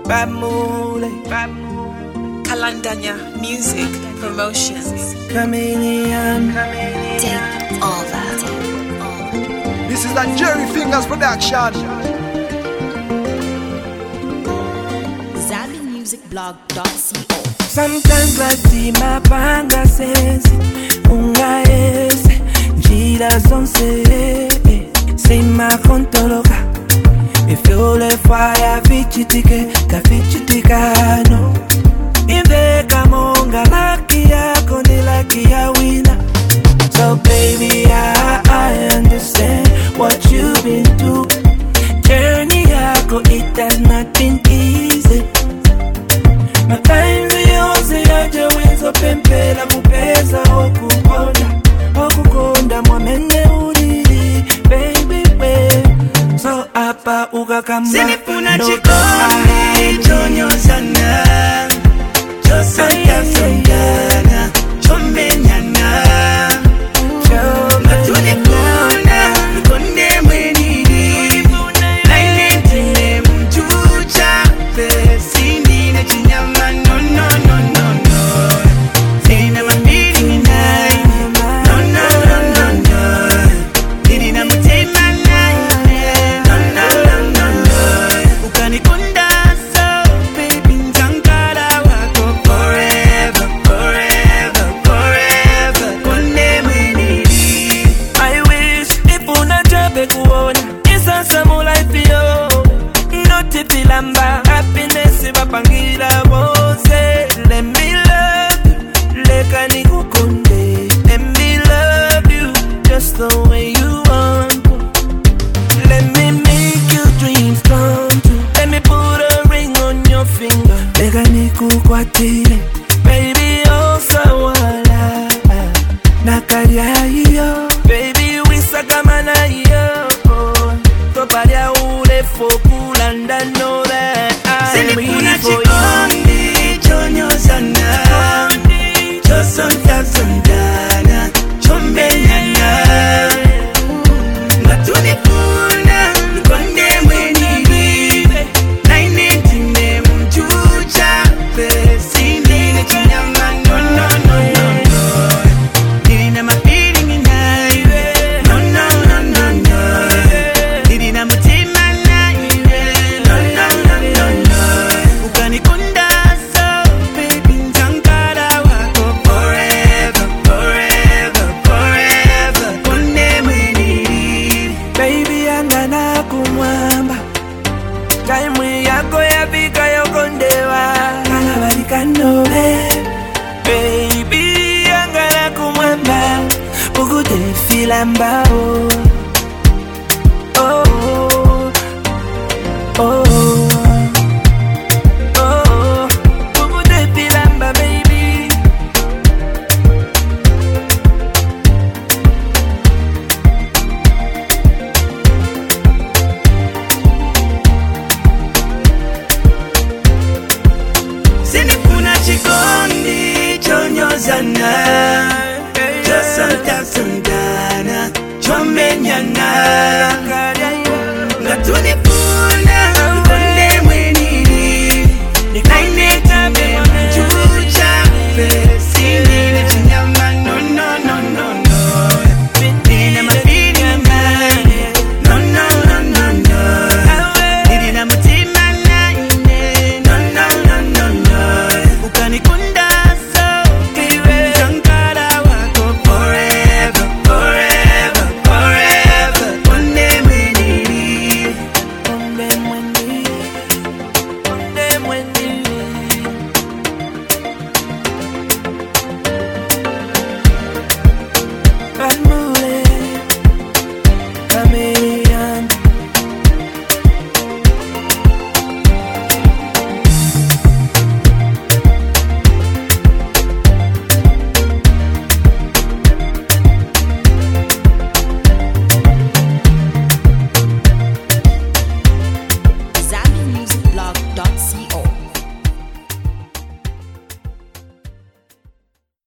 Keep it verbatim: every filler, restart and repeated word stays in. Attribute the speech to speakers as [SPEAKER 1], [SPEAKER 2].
[SPEAKER 1] Bamule,
[SPEAKER 2] Kalandanya Music Promotions.
[SPEAKER 1] Chameleon,
[SPEAKER 2] Take all that.
[SPEAKER 3] This is a Jerry Fingers production.
[SPEAKER 2] Zambia Music Blog dot co.
[SPEAKER 1] Sometimes I see my panga says unga ese njira zonse sema kontoloka ifyole fire fichitike kafichitika no inve kamonga laki yako ni laki ya wina. So baby I, I understand what you've been through. Journey yako it has not been easy. My times yose yaje wenzo pempela kupeza okukonda okukonda mwamene uriri baby we. So apa ukakamba
[SPEAKER 4] sinifuna chikoni chonyo sana chosanta sondana chomenyana matunifuna ikonde mweniri nainetine mchucha pesindine chinyama no no no no no sina mambiri nai no no no no no nina mtema nai no no no no no ukanikunda so baby ntankara wako forever forever forever konde mweniri.
[SPEAKER 1] I wish if unajabe kuona isasa mu life yo noti pilamba happiness bapangira bose. Let me love you leka nikukonde. Let me love you just the way you want. Let me make your dreams come true. Let me put a ring on your finger leka nikukwatile baby oh sawala nakarya iyo baby wisakamana iyo toparya ule fokulanda know that I'm
[SPEAKER 4] Sinifuna
[SPEAKER 1] ready for you.
[SPEAKER 4] chikondi chonyo sana chosonta sondana chombenyana matunifuna ikonde mweniri nainetine mchucha pesindine chinyama no no no no no nina mapiringi naiwe no no no no no nina mutima naiwe no no no no no ukanikunda so baby ntankara wako forever forever forever konde mweniri.
[SPEAKER 1] Baby angana kumwamba time yako yafika yokondewa kalabalikanobe. Baby angana kumwamba ukute filambao